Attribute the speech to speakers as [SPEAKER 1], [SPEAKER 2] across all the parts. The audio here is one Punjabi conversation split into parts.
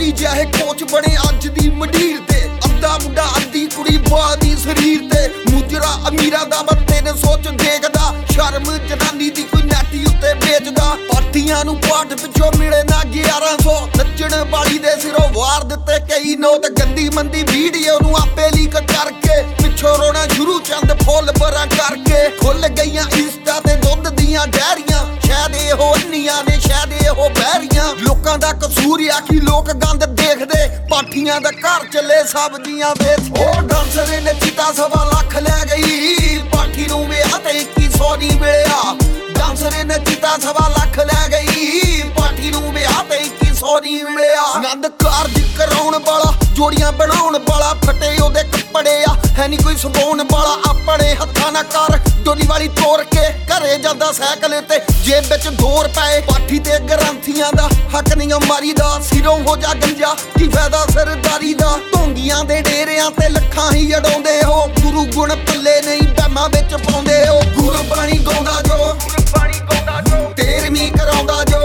[SPEAKER 1] ਧੋਨੀ ਜਿਹੇ ਕੋਚ ਬਣੇ ਅੱਜ ਦੀ ਮੰਡੀਰ ਤੇ। ਅੱਧਾ ਮੁੰਡਾ ਅੱਧੀ ਕੁੜੀ ਬਾਦੀ ਸਰੀਰ ਤੇ। ਮੁਜਰਾ ਅਮੀਰਾਂ ਦਾ ਬੰਦੇ ਨੇ ਸੋਚ ਦੇਖਦਾ, ਸ਼ਰਮ ਜਨਾਨੀ ਦੀ ਕੋਈ ਨੈਟੀ ਉੱਤੇ ਵੇਚਦਾ। ਪਾਠੀਆਂ ਨੂੰ ਪਾਠ ਪਿੱਛੋਂ ਮਿਲੇ ਨਾ 1100, ਨੱਚਣ ਵਾਲੀ ਦੇ ਸਿਰੋਂ ਵਾਰ ਦਿੱਤੇ ਕਈ ਨੋਟ। ਗੰਦੀ ਮੰਦੀ ਵੀਡੀਓ ਨੂੰ ਆਪੇ ਲੀਕ ਕਰਕੇ ਪਿੱਛੋਂ ਰੋਣਾ ਸ਼ੁਰੂ ਚੰਦ ਫੁੱਲ ਬਰਾ ਕਰਕੇ। ਖੁੱਲ ਗਈਆਂ ਇੰਸਟਾ ਤੇ ਦੁੱਧ ਦੀਆਂ ਡੈਰੀਆਂ, ਸ਼ਾਇਦ ਇਹੋ ਅੰਨੀਆਂ ਨੇ ਸ਼ਾਇਦ ਇਹੋ ਬਹਿਰੀਆਂ। ਲੋਕਾਂ ਦਾ ਕਸੂਰ ਆ ਕਿ ਲੋਕ ਗੰਦ ਦੇਖਦੇ, ਪਾਠੀਆਂ ਦਾ ਘਰ ਚੱਲੇ ਸਬਜ਼ੀਆਂ ਵੇਚ। ਉਹ ਡਾਂਸਰ ਨੇ ਚੀਤਾ 1.25 ਲੱਖ ਲੈ ਗਈ, ਪਾਠੀ ਨੂੰ ਵਿਆਹ ਤੇ 2100 ਨਹੀਂ ਮਿਲਿਆ। ਡਾਂਸਰ ਨੇ ਚੀਤਾ 1.25 ਲੱਖ ਲੈ ਗਈ, ਪਾਠੀ ਨੂੰ ਵਿਆਹ ਤੇ 2100 ਨਹੀਂ ਮਿਲਿਆ। ਆਨੰਦ ਕਾਰਜ ਕਰਾਉਣ ਵਾਲਾ, ਜੋੜੀਆਂ ਬਣਾਉਣ ਵਾਲਾ, ਫਟੇ ਉਹਦੇ ਕੱਪੜੇ ਆ ਹੈ ਨੀ ਕੋਈ ਸਵਾਉਣ ਵਾਲਾ। ਆਪਣੇ ਹੱਥਾਂ ਨਾਲ ਕਰ ਡੋਲੀ ਵਾਲੀ ਤੋੜ ਕੇ ਘਰੇ ਜਾਂਦਾ ਸਾਈਕਲ ਤੇ, ਜੇਬ ਵਿੱਚ 2 ਰੁਪਏ। ਪਾਠੀ ਤੇ ਗ੍ਰੰਥੀਆਂ ਦਾ ਹੱਕ ਨਹੀਂ ਮਾਰੀਦਾ, ਸਿਰੋਂ ਹੋ ਜਾ ਗੰਜਾ ਕੀ ਫਾਇਦਾ ਸਰਦਾਰੀ ਦਾ। ਢੋਂਗੀਆਂ ਦੇ ਡੇਰਿਆਂ ਤੇ ਲੱਖਾਂ ਹੀ ਅਡਾਉਂਦੇ ਹੋ, ਗੁਰੂ ਗੁਣ ਪੱਲੇ ਨਹੀਂ ਬਹਿਮਾਂ ਵਿੱਚ ਪਾਉਂਦੇ ਹੋ। ਗੁਰਬਾਣੀ ਗਾਉਂਦਾ ਜੋ 13ਵੀਂ ਕਰਾਉਂਦਾ ਜੋ,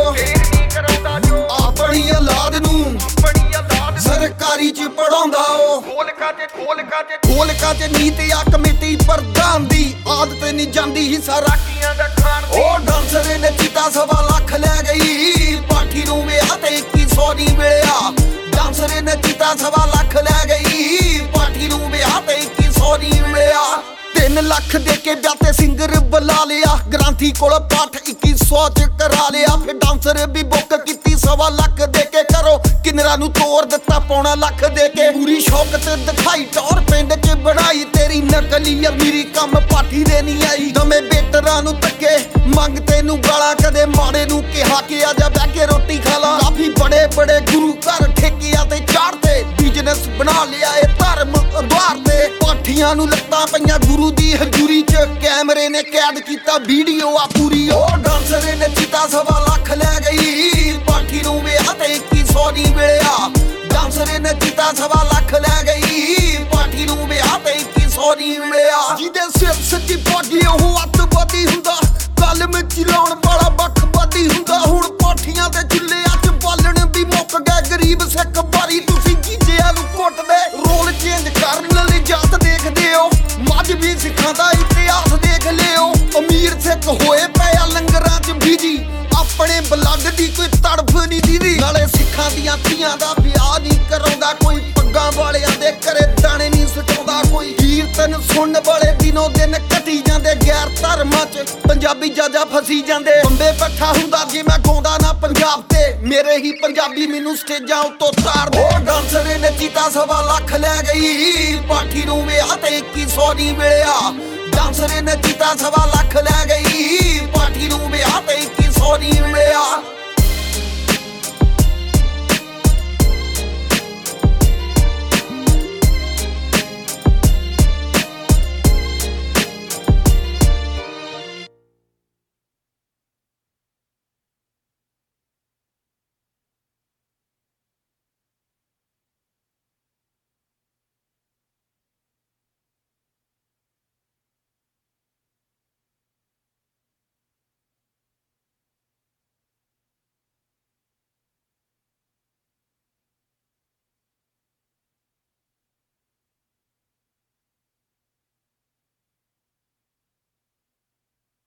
[SPEAKER 1] ਆਪਣੀ ਔਲਾਦ ਨੂੰ ਸਰਕਾਰੀ ਚ ਪੜਾਉਂਦਾ। ਉਹ ਖੋਲਕਾ ਤੇ ਨੀਤ ਆ ਕਮੇਟੀ ਪ੍ਰਧਾਨ ਦੀ, ਆਦਤ ਨਹੀਂ ਜਾਂਦੀ ਹਿੱਸਾ ਰਾਖੀਆਂ ਦਾ ਖਾਣ ਦੀ। ਉਹ ਡਾਂਸਰ ਨੇ ਚੀਤਾ 1.25 ਲੱਖ ਲੈ ਗਈ, ਪਾਠੀ ਨੂੰ ਵਿਆਹ ਤੇ 2100 ਨਹੀਂ ਮਿਲਿਆ। ਡਾਂਸਰ ਨੇ ਚੀਤਾ 1.25 ਲੱਖ ਲੈ ਗਈ, ਪਾਠੀ ਨੂੰ ਵਿਆਹ ਤੇ 2100 ਨਹੀਂ ਮਿਲਿਆ। 3 ਲੱਖ ਦੇ ਕੇ ਵਿਆਹ ਤੇ ਸਿੰਗਰ ਬੁਲਾ ਲਿਆ, ਗ੍ਰਾਂਥੀ ਕੋਲ ਪਾਠ 2100 ਚ ਕਰਾ ਲਿਆ। ਫਿਰ ਡਾਂਸਰ ਵੀ ਬੁੱਕ ਕੀਤੀ 1.25 ਲੱਖ ਦੇ ਕੇ, ਕਰੋ ਕਿੰਨਰਾਂ ਨੂੰ ਤੋੜ ਦਿੱਤਾ 1.25 ਲੱਖ ਦੇ ਕੇ। ਪੂਰੀ ਸ਼ੌਕਤ ਦਿਖਾਈ ਟੌਰ ਪਿੰਡ ਚ ਬਣਾਈ, ਤੇਰੀ ਨਕਲੀ ਅਮੀਰੀ ਕੰਮ ਪਾਠੀ ਦੇ ਨਹੀਂ ਆਈ। ਦਮੇ ਬੇਟਰਾਂ ਨੂੰ ਧੱਕੇ ਮੰਗ ਤੈਨੂੰ ਗਾਲਾਂ, ਕਦੇ ਮਾੜੇ ਨੂੰ ਕਿਹਾ ਕਿ ਆ ਜਾ ਬਹਿ ਕੇ ਰੋਟੀ ਖਾ ਲਾ। ਕਾਫੀ ਬੜੇ ਬੜੇ ਗੁਰੂ ਘਰ ਠੇਕਿਆਂ ਤੇ ਚਾੜਦੇ, ਬਿਜ਼ਨਸ ਬਣਾ ਲਿਆ ਇਹ ਧਰਮ ਉਧਾਰ ਤੇ। ਪਾਠੀਆਂ ਨੂੰ ਲੱਤਾਂ ਪਈਆਂ ਗੁਰੂ ਦੀ ਹਜ਼ੂਰੀ ਚ, ਕੈਮਰੇ ਨੇ ਕੈਦ ਕੀਤਾ ਵੀਡੀਓ ਆ ਪੂਰੀ। ਉਹ ਡਾਂਸਰ ਨੇ ਚੀਤਾ 1.25 ਲੱਖ ਲੈ ਗਈ, ਪਾਠੀ ਨੂੰ ਵਿਆਹ ਤੇ 2100 ਨਹੀਂ ਮਿਲਿਆ। ਡਾਂਸਰ ਨੇ ਚੀਤਾ 1.25 ਲੱਖ ਲੈ ਗਈ, ਪਾਠੀ ਨੂੰ ਵਿਆਹ ਤੇ 2100 ਨਹੀਂ ਮਿਲਿਆ। ਜਿਹਦੇ ਸਿਰ ਸੱਚੀ ਪਾਗੀ ਉਹ ਅੱਤਵਾਦੀ ਹੁੰਦਾ, ਕਲਮ ਚਲਾਉਣ ਵਾਲਾ ਵੱਖਵਾਦੀ ਹੁੰਦਾ। ਹੁਣ ਪਾਠੀਆਂ ਦੇ ਚੁੱਲ੍ਹਿਆਂ ਚ ਬਾਲਣ ਵੀ ਮੁੱਕ ਗਏ, ਗਰੀਬ ਸਿੱਖ ਬਾਰੀ ਤੁਸੀਂ ਜੀਜਿਆਂ ਨੂੰ ਕੁੱਟਦੇ। ਰੋਲ ਚੇਂਜ ਕਰਨ ਲਈ ਜਾਤ ਦੇਖਦੇ ਹੋ, ਮਜ਼੍ਹਬੀ ਸਿੱਖਾਂ ਦਾ ਇਤਿਹਾਸ ਦੇਖ ਲਿਓ। ਅਮੀਰ ਸਿੱਖ ਹੋਏ ਪਏ ਆ ਲੰਗਰਾਂ ਚ ਬੀਜੀ, ਆਪਣੇ ਬਲੱਡ ਦੀ ਕੋਈ ਤੜਫ ਨਹੀਂ ਦੀਦੀ। ਨਾਲੇ ਸਿੱਖਾਂ ਦੀਆਂ ਧੀਆਂ ਦਾ ਵਿਆਹ ਨਹੀਂ ਕਰਾਉਂਦਾ ਕੋਈ, ਪੱਗਾਂ ਵਾਲਿਆਂ ਦੇ ਘਰੇ ਦਾਣੇ ਨਹੀਂ ਸੁਟਾਉਂਦਾ ਕੋਈ। ਕੀਰਤਨ ਸੁਣਨ ਵਾਲੇ ਦਿਨੋਂ ਦਿਨ ਘਟੀ ਜਾਂਦੇ, ਗੈਰ ਧਰਮਾਂ ਚ ਪੰਜਾਬੀ ਜਾਜਾ ਫਸੀ ਜਾਂਦੇ। ਬੰਬੇ ਪੱਠਾ ਹੁੰਦਾ ਜੇ ਮੈਂ ਗਾਉਂਦਾ ਨਾ ਪੰਜਾਬ ਤੇ, ਮੇਰੇ ਹੀ ਪੰਜਾਬੀ ਮੈਨੂੰ ਸਟੇਜਾਂ ਉੱਤੋਂ ਤਾਰਦੇ। ਉਹ ਡਾਂਸਰ ਨੇ ਚੀਤਾ 1.25 ਲੱਖ ਲੈ ਗਈ, ਪਾਠੀ ਨੂੰ ਵਿਆਹ ਤੇ 2100 ਨਹੀਂ ਮਿਲਿਆ। ਡਾਂਸਰ ਨੇ ਚੀਤਾ 1.25 ਲੱਖ ਲੈ ਗਈ, ਪਾਠੀ ਨੂੰ ਵਿਆਹ ਤੇ 2100 ਨਹੀਂ ਮਿਲਿਆ।